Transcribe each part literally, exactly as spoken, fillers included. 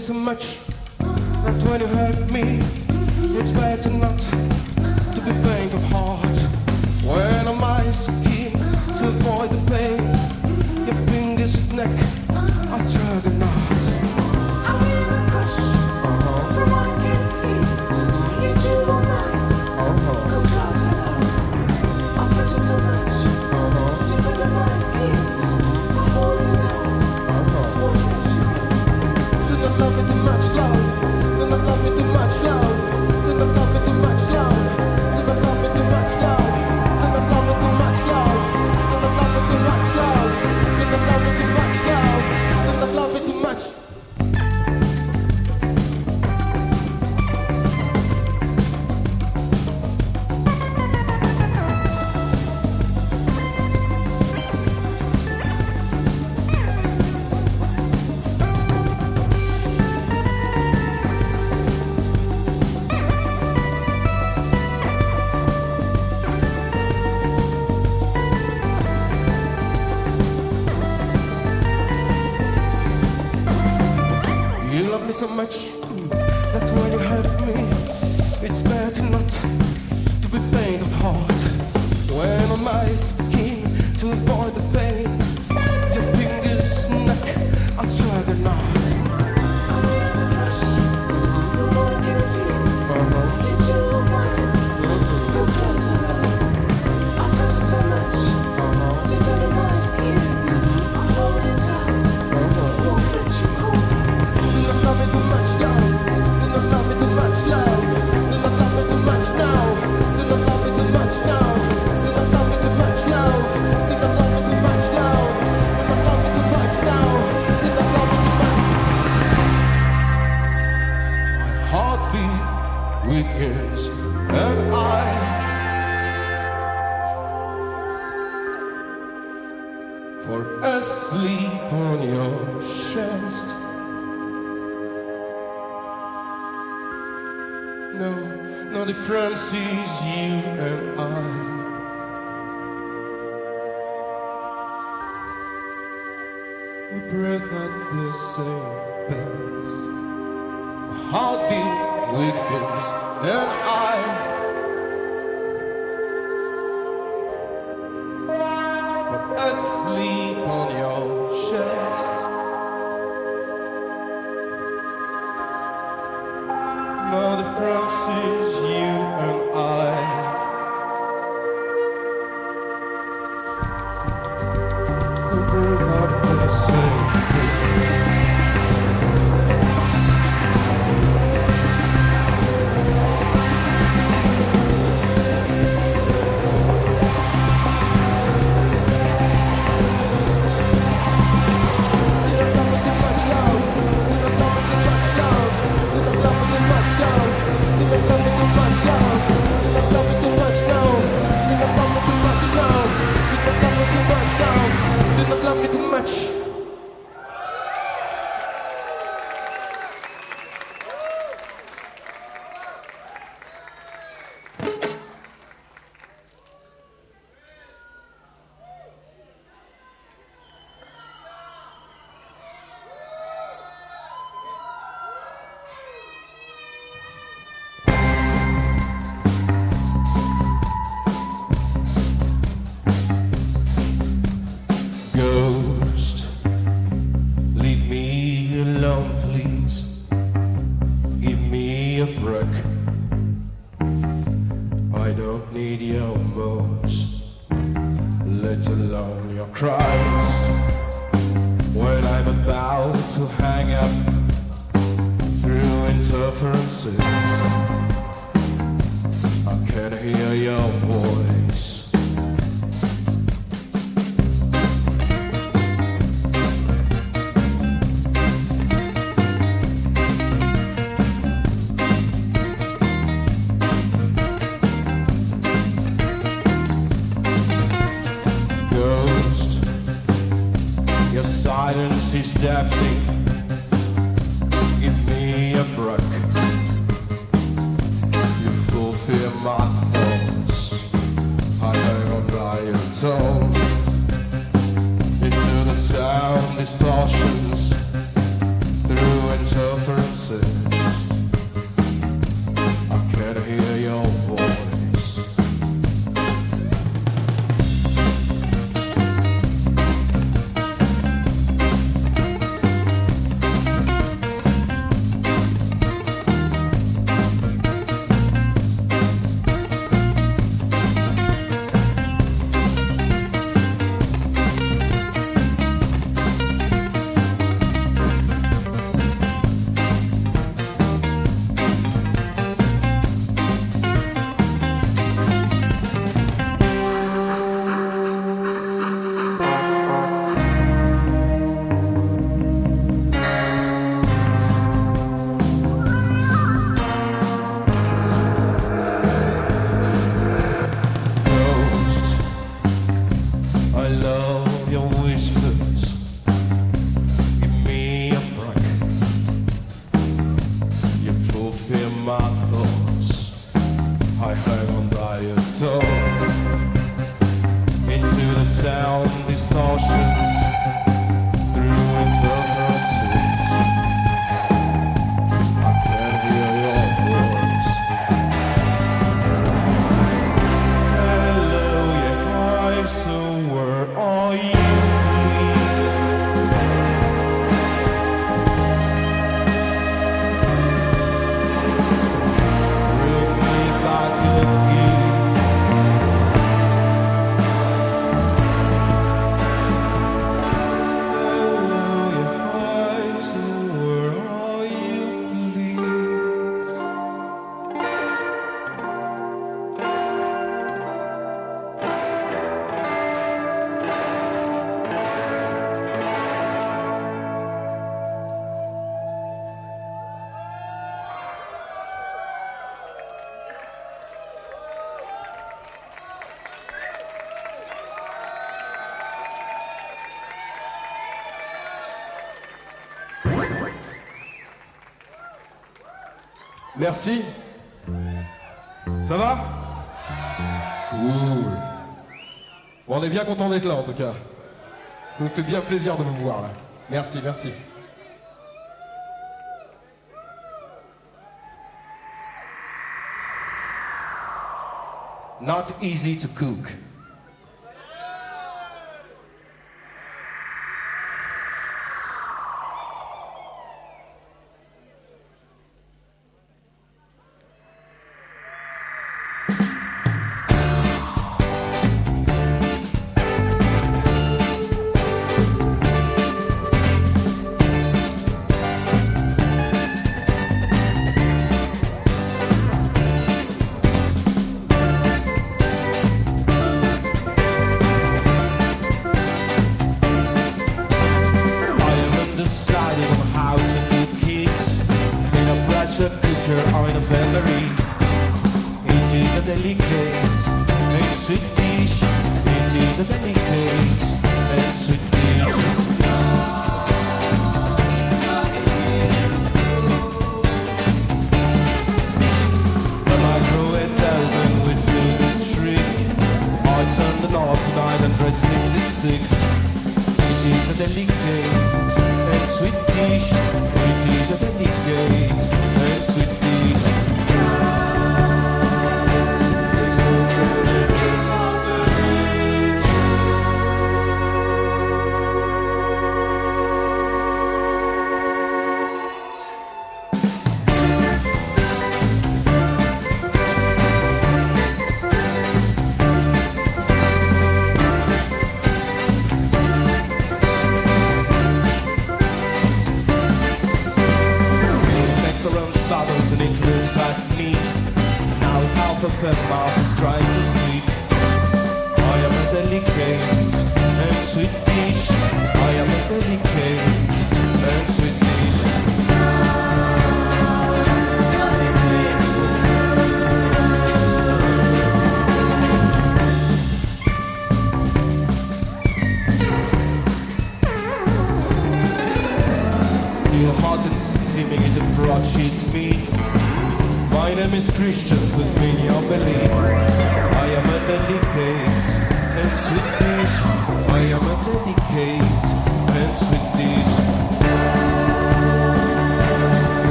so much that when you hurt me, it's better not to be faint of heart. When I'm eyes keen to avoid the pain, your fingers neck, I struggle not. I'm in a rush, uh-huh. From what I can see, mm-hmm. You two are mine, uh-huh. Come close enough, I'll touch you so much, uh-huh. You put your voice in, mm-hmm. I hold you tight, uh-huh. Won't let you go. Do not love me too much, love. Do not love me too much, love. Do not love me too much, love. Do not love me too much, love. Do not love me too much, love. Do not love me too much, love. Do not love me too much, love. Do not love me too much. You love me so much that when you hurt me, it's better not to be faint of heart. When I'm eyes keen to avoid the pain, your fingers neck, I struggle not. I'm in a rush, from what I can see, uh-huh. You two are mine, mm-hmm. Come close enough, I'll touch you so much, uh-huh. You put your voice in, mm-hmm. I hold you tight, uh-huh. Won't let you go. Do not love me too much, love. Do not love me too much, love. Do not love me too much now. Do not love me too much now. Do not love me too much, love. Do not love me too much, love. Do not love me too much now. Do not love me too much. My heartbeat weakens and I fall asleep on your chest. No, no difference is you and I. We breathe at the same pace. My heartbeat weakens and I fall asleep on your chest. No difference is you and I. We breathe out the same love me too much. Ghost, leave me alone, please. Give me a break. I don't need your moans, let alone your cries. When I'm about to hang up through interferences, I can hear your voice. Your silence is deafening. Give me a break. You fulfill my thoughts. I hang on by your tone. Into the sound distortions through interference. Merci. Ça va? Cool. Bon, on est bien content d'être là en tout cas. Ça nous fait bien plaisir de vous voir là. Merci, merci. Not easy to cook.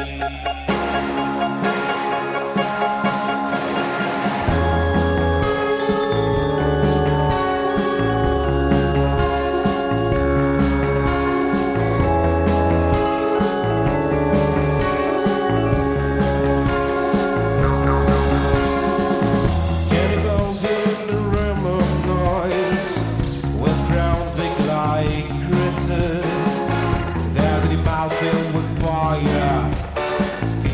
Cannibals in the realm of noise, with crowns big like critters, their mouth filled with fire.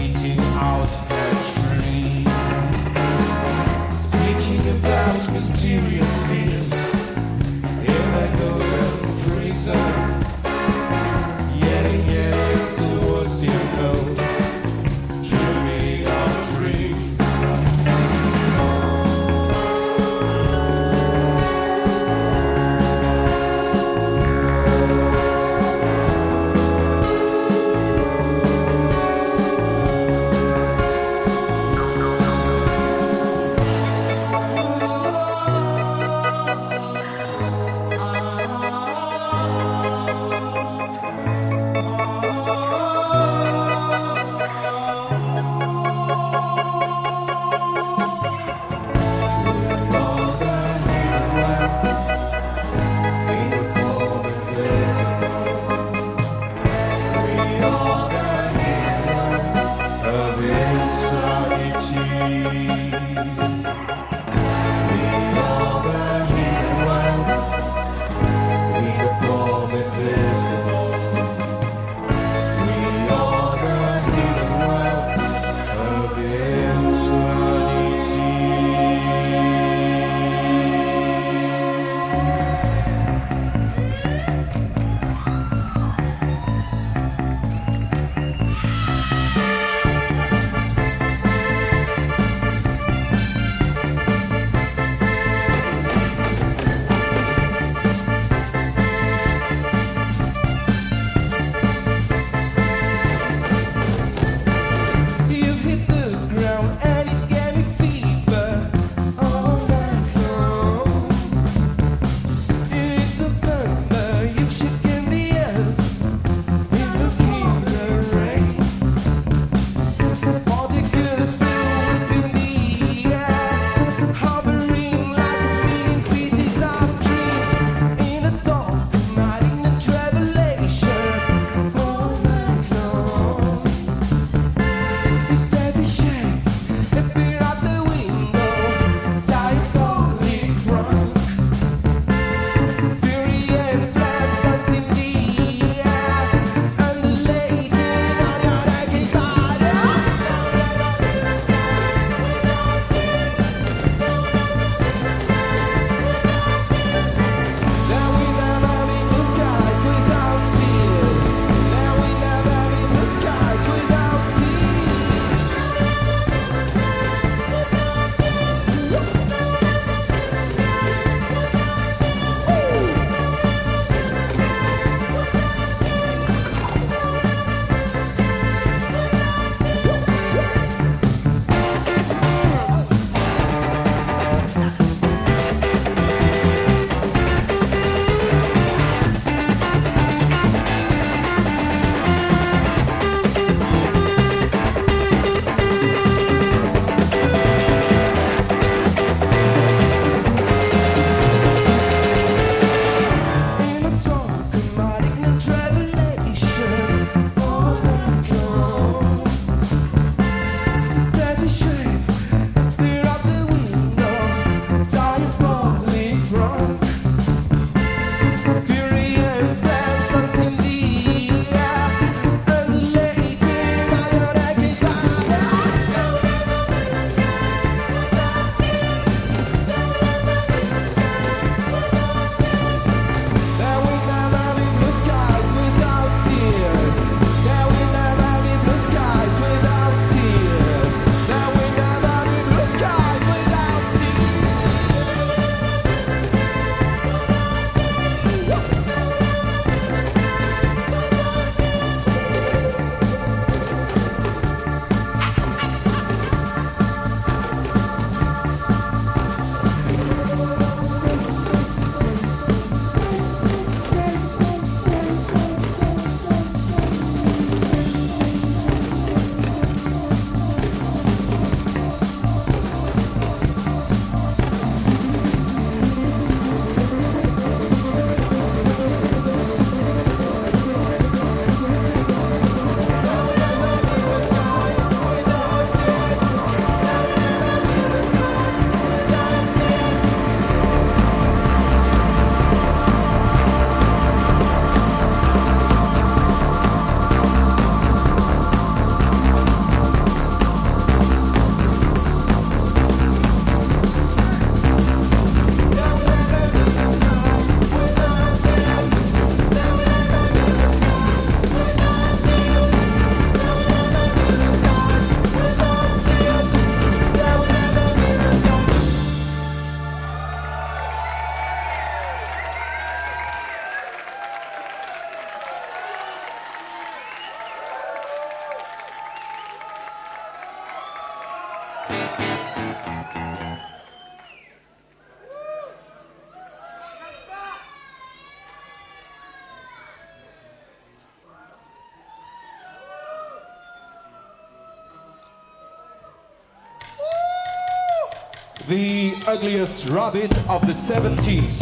The ugliest rabbit of the seventies.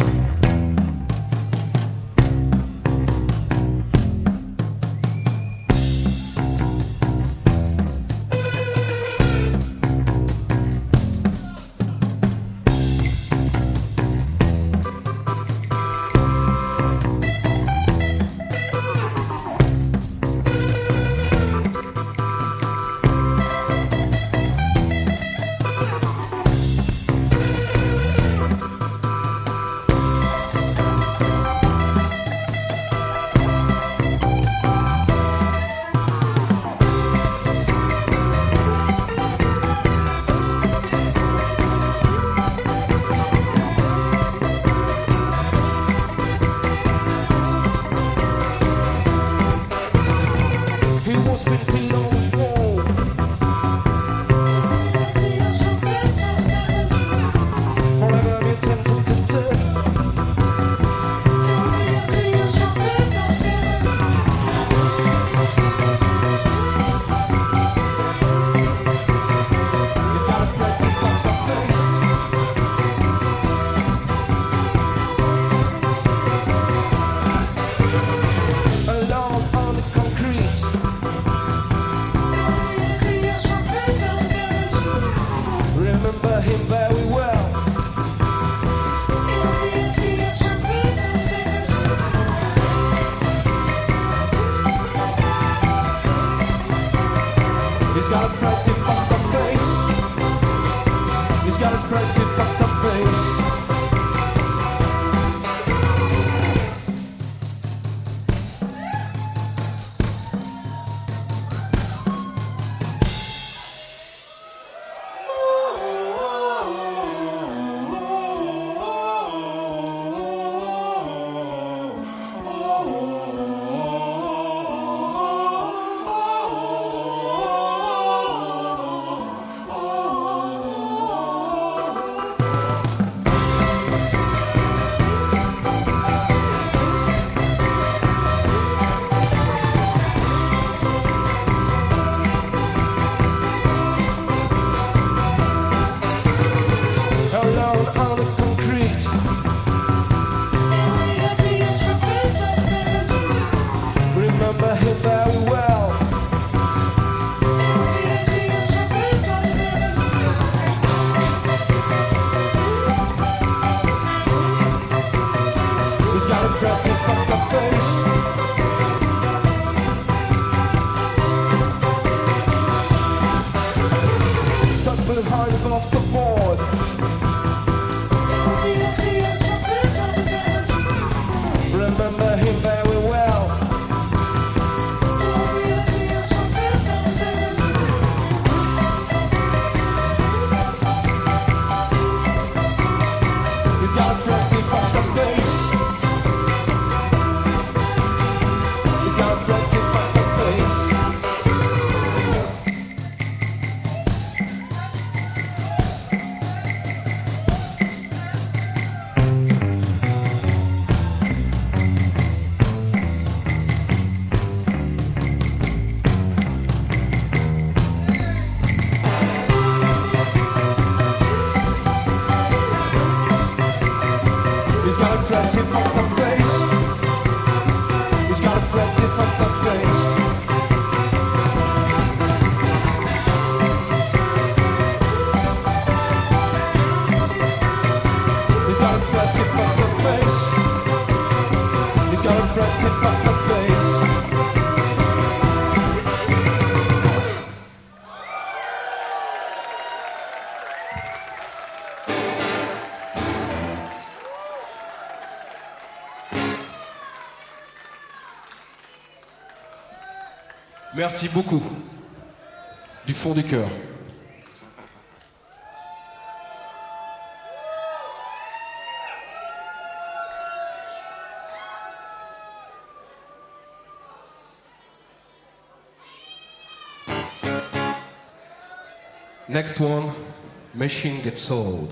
Merci beaucoup, du fond du cœur. Next one, Machine Gets Old.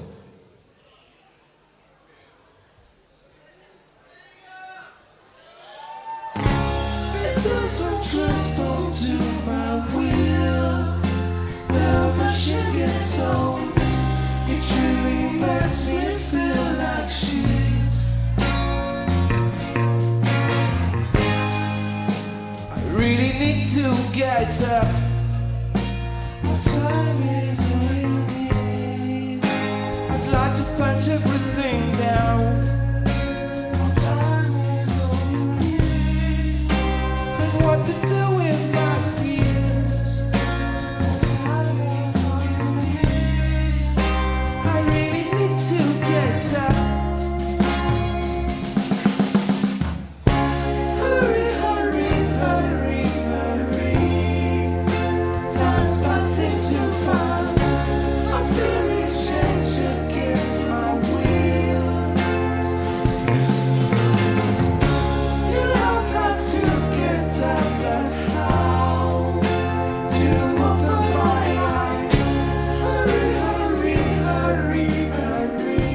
It doesn't transport to my will. The machine gets old. It truly makes me feel like shit. I really need to get up. What time is all you need? I'd like to punch everything down. What time is all you need? And what to do with my fears. What time is all you need? I really need to get up. Hurry, hurry, hurry, hurry. Time's passing too fast. I'm feeling change against my will. You have got to get up and now to open my eyes. Hurry, hurry, hurry, hurry.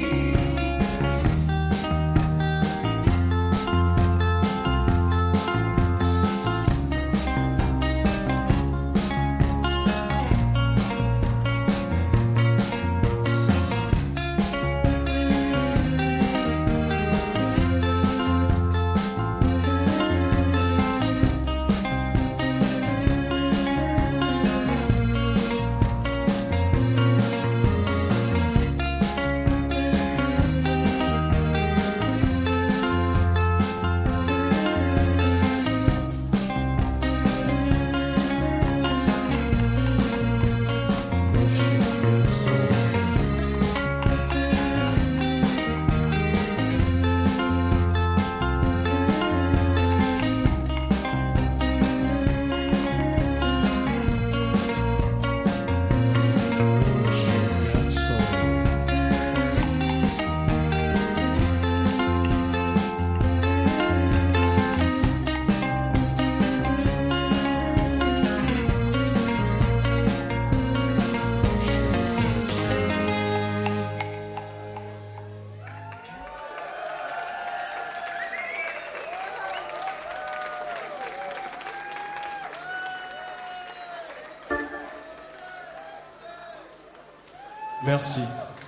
Merci.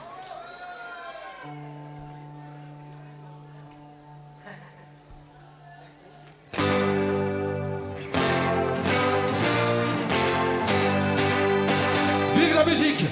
Vive la musique!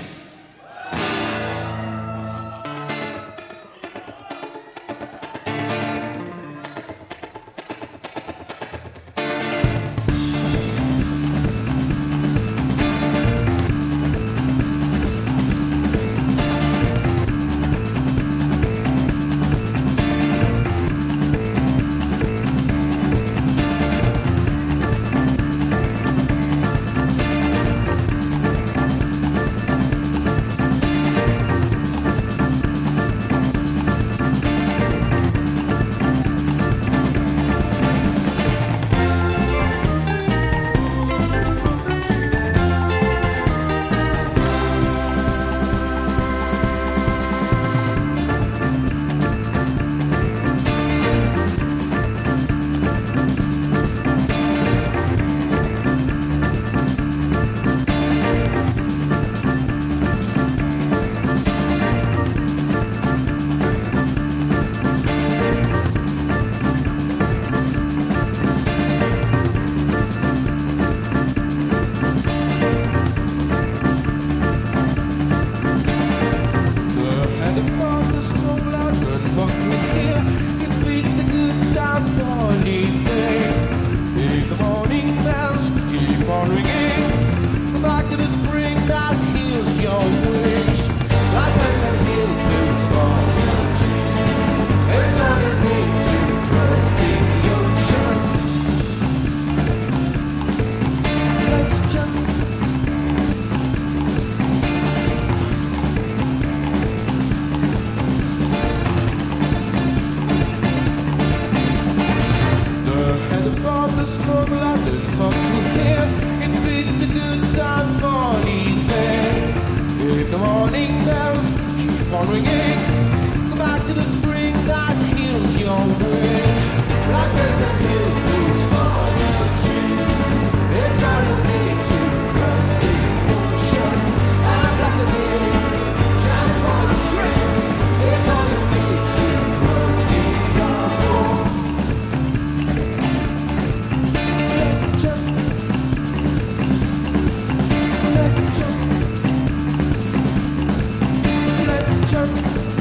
ringing. Go back to the spring that heals your wish. Life is a hill moves for the tree. It's all you need to cross the ocean. I'm like the hill, just for the strength. It's all you need to cross the ocean. Let's jump. Let's jump. Let's jump.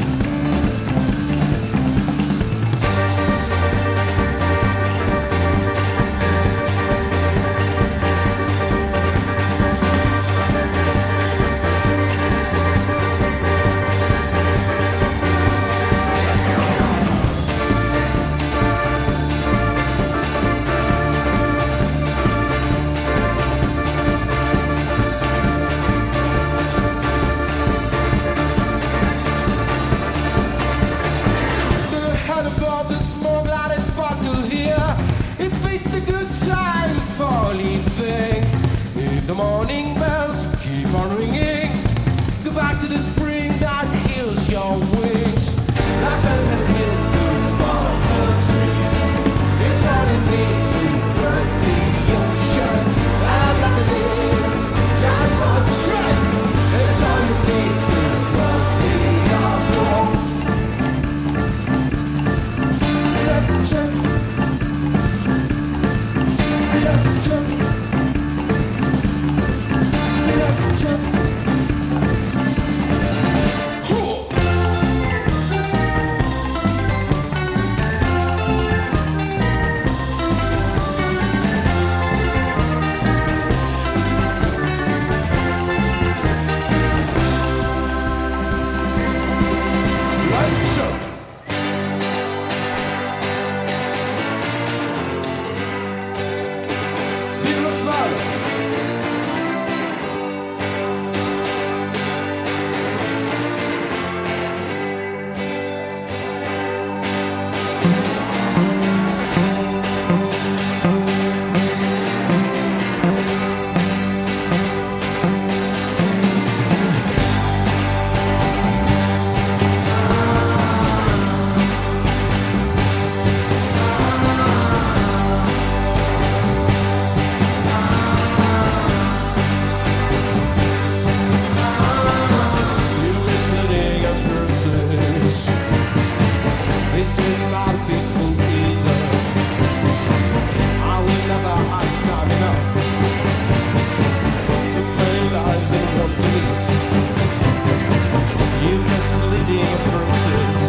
The head above the smoke light is far to hear. It fits the good time for leaving. If the morning bells keep on ringing, go back to the spring that heals your wings. Life has a hill moves for the tree. It's all you need to cross the ocean. I'm like the hill, just for the strength. It's all you need to cross the ocean. Let's jump. Let's jump. Let's jump. Let's jump. Vive lo slalom. You're listening and persist. This is not a peaceful Eden. I will never have time enough. Too many lives and one to live. You misleading and persist.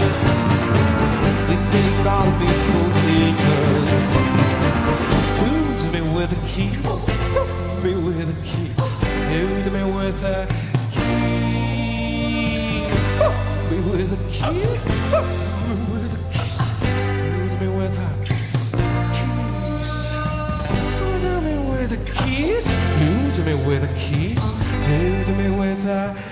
This is not a peaceful Eden. Come to me with the keys. Me with the keys. Hold me with the keys. Me with the keys. Me with the keys. Hold me with the keys. Hold me with the keys. Hold me with the keys. Hold me with the keys.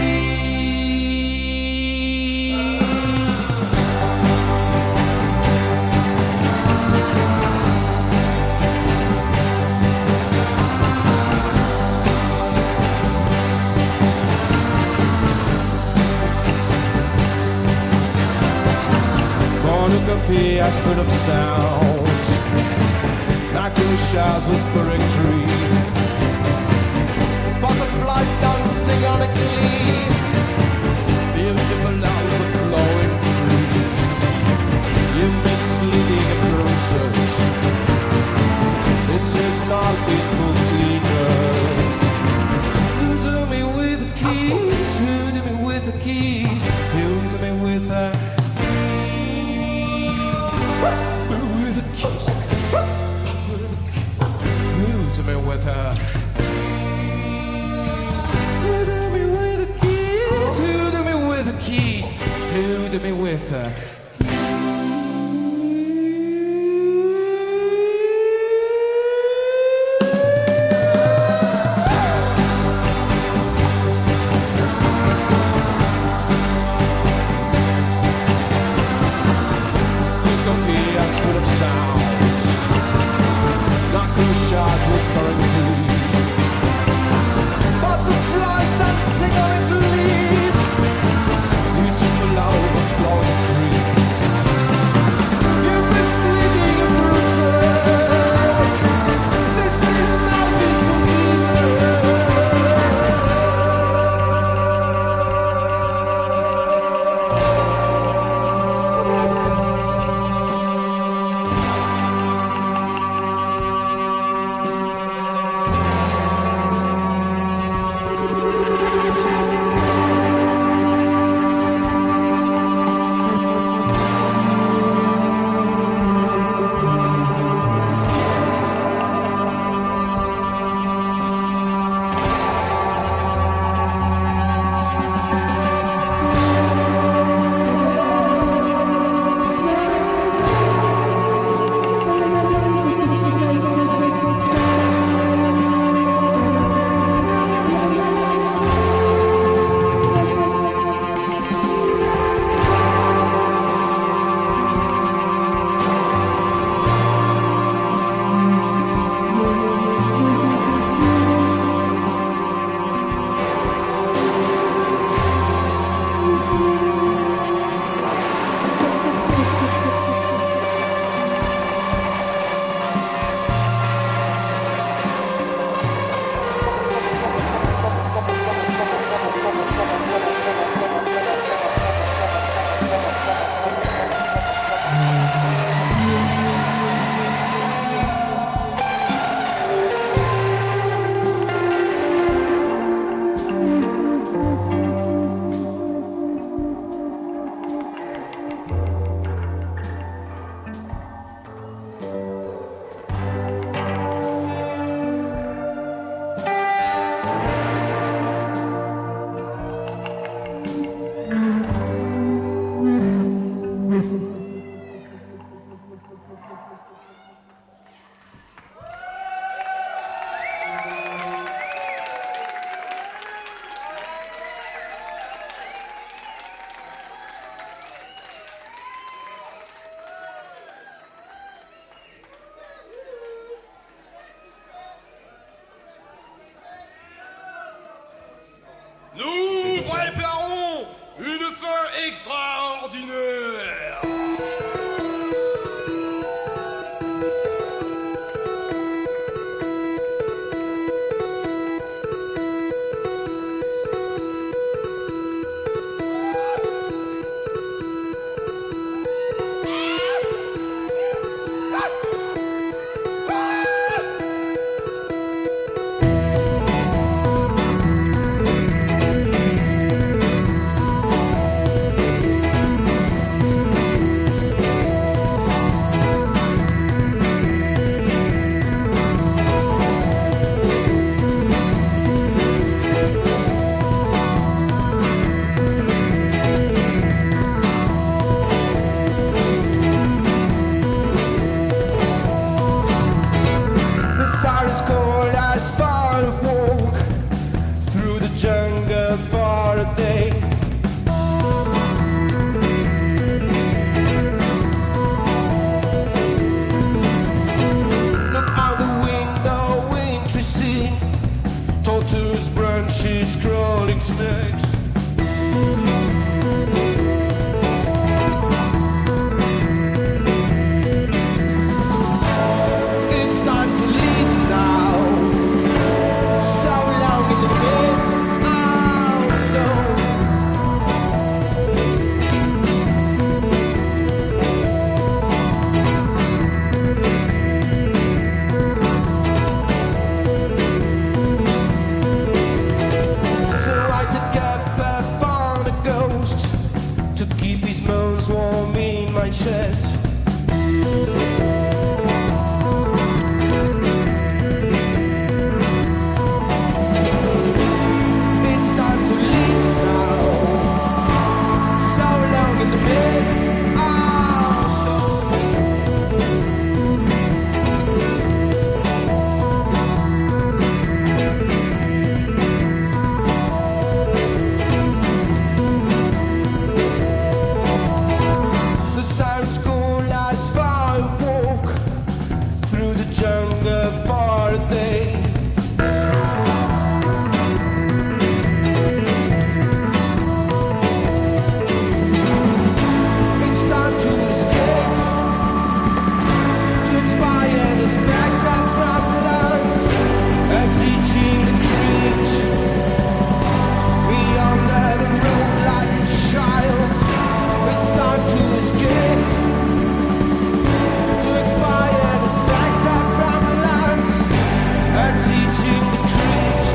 Cornucopia full of sound, echo showers whispering tree, butterflies dancing on a glee, beautiful overflowing tree. You misleading approaches. This is not peaceful Eden. Who do me with the keys? Who do me with the keys? Who do me with the with the keys, with the keys. Who to me culture's branches crawling snakes. It's time to leave now. So long in the mist. Oh no. So I took up and found a ghost to keep his bones warm in my chest. It's time to leave now. So long in the mist. Oh no. The sirens call as far a walk through the jungle for a day. It's time to escape, to expire the spectre from lungs, exiting the creek, beyond the road like a child. It's time to escape, to expire the spectre from lungs, exiting the creek,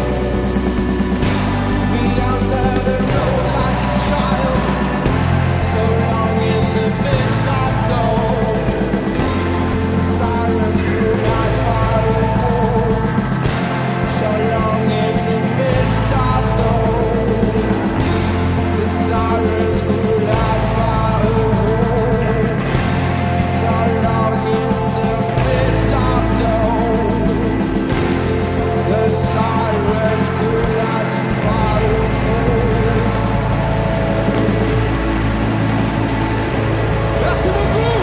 beyond the road like a child. So long in the mist of gold, the sirens could as far away. So long in the mist of gold, the sirens could as far away. So long in the mist of gold, the sirens could as far away. Merci beaucoup.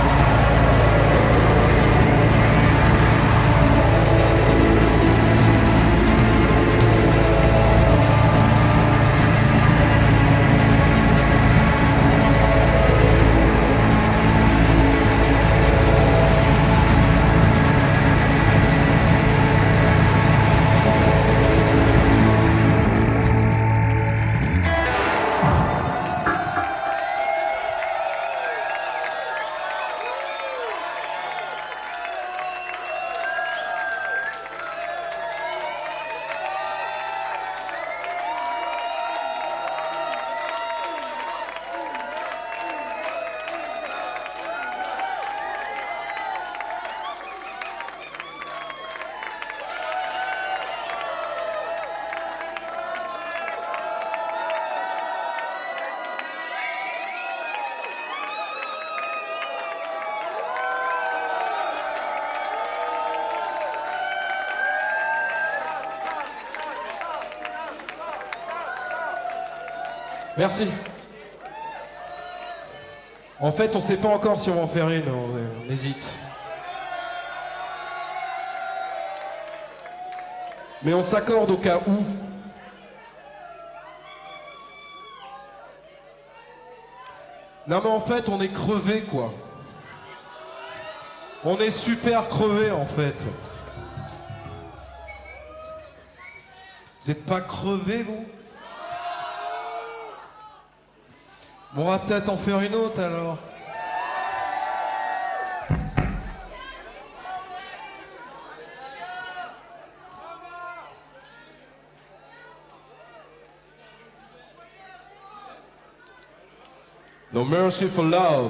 Merci. En fait, on sait pas encore si on va en faire une, on, on hésite. Mais on s'accorde au cas où. Non mais en fait, on est crevé quoi. On est super crevé en fait. Vous êtes pas crevé vous ? Bon, on va peut-être en faire une autre alors. No mercy for love.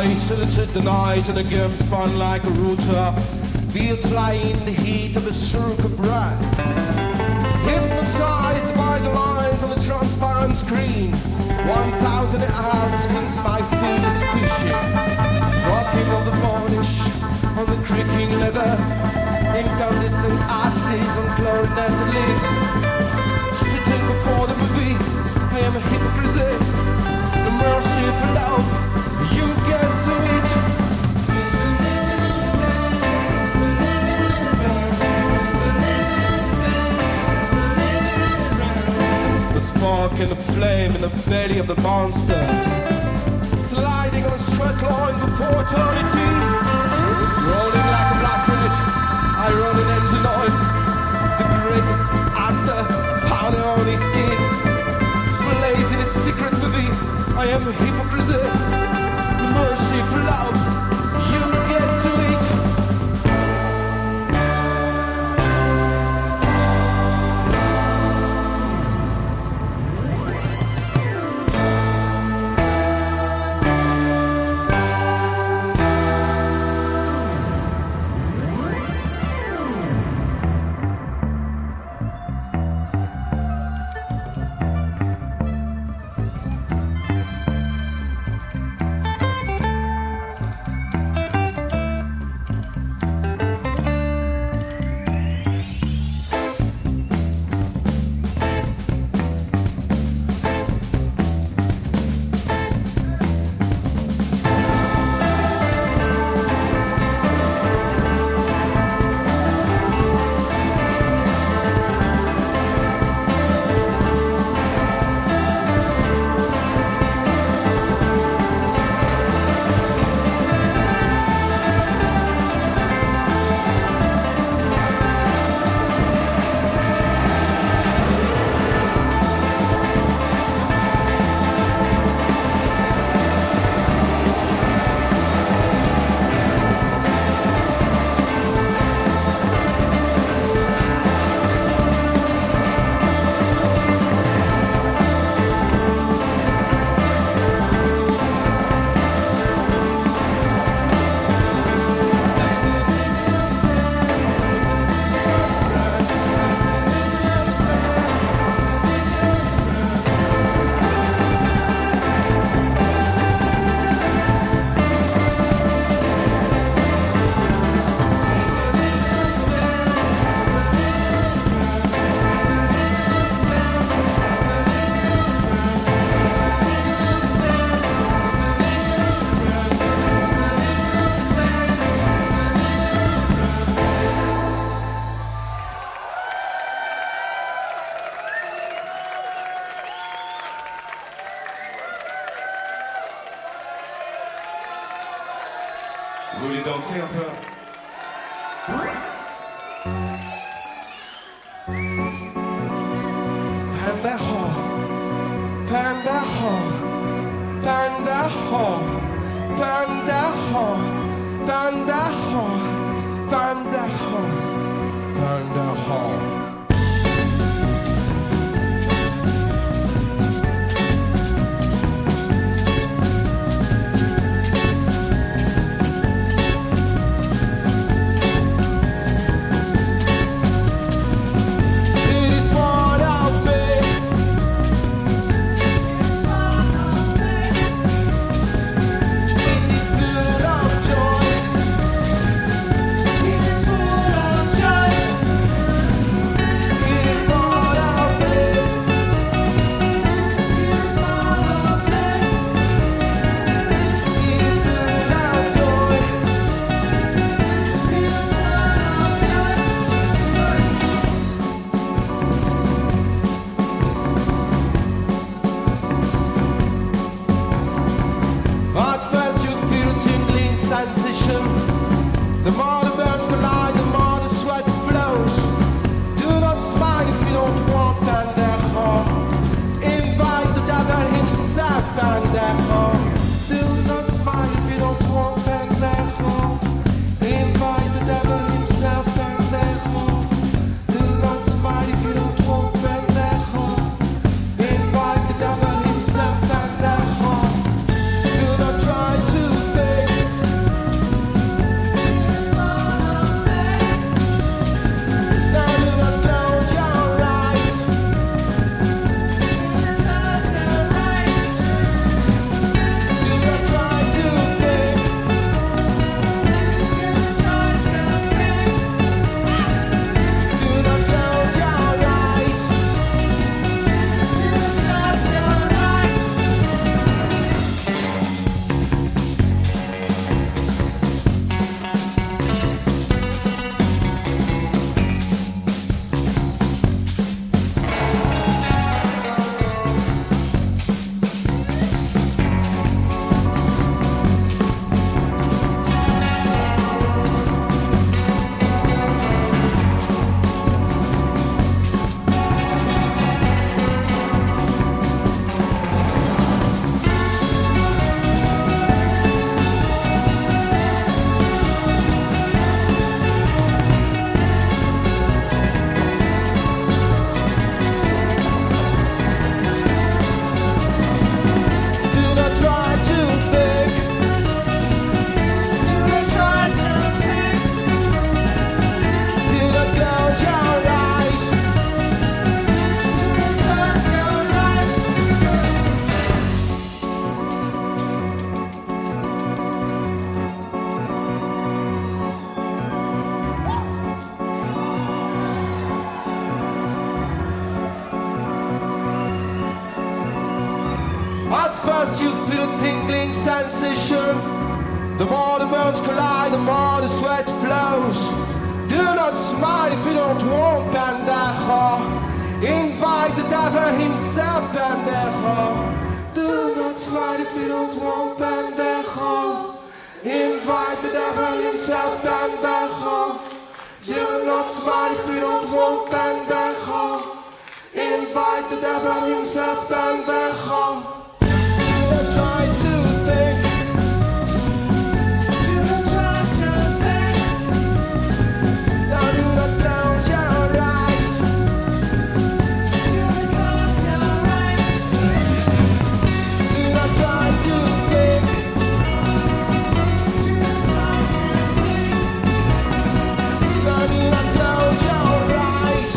Isolated the night and the game spun like a router. Feel fly in the heat of a circle bright. Hypnotized by the lines on the transparent screen. One thousand hours since my feet is pushing. Rocking on the varnish, on the creaking leather. Incandescent ashes on clarinet lips. Sitting before the movie, I am a hypocrite. The mercy for love, you get to it. The spark and the flame in the belly of the monster, sliding on a straight line before eternity, rolling like a black image, ironic engine oil, the greatest actor, powder on his skin, blazing a secret movie. I am a hypocrite, mercy for love, you get to it. Vous voulez danser un peu? Pendejo, pendejo, pendejo, pendejo, pendejo, pendejo, pendejo. It is full of joy. tingling sensation. The more the burns collide, the more the sweat flows. Do not smile if you don't want pendejo. Invite the devil himself, pendejo. Do not smile if you don't want pendejo. Invite the devil himself, pendejo. Do not smile if you don't want pendejo. Invite the devil himself, pendejo. Do not try to think. Do not try to think. Now do not close your eyes. Do not close your eyes. Do not try to think. Do not try to think. Now do not close your eyes.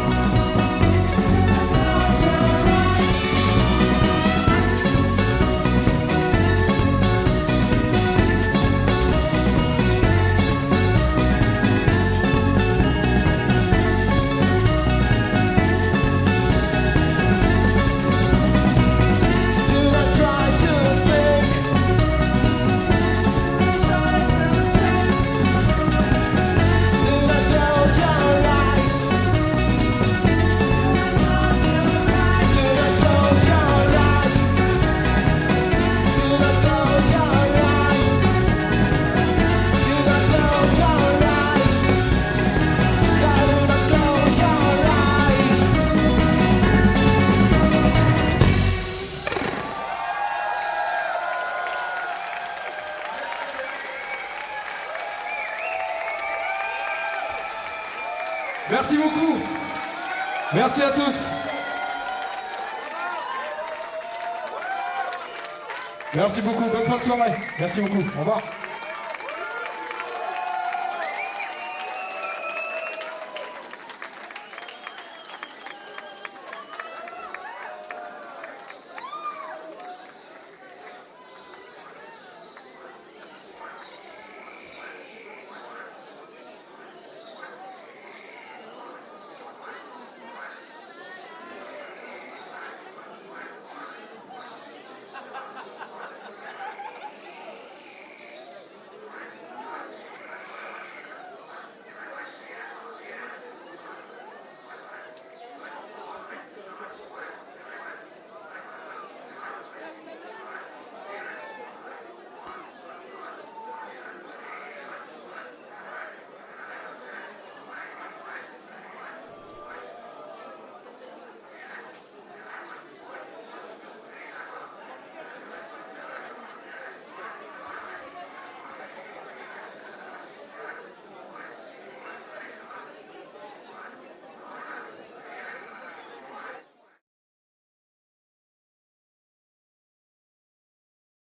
Merci beaucoup. Merci à tous. Merci beaucoup. Bonne fin de soirée. Merci beaucoup. Au revoir.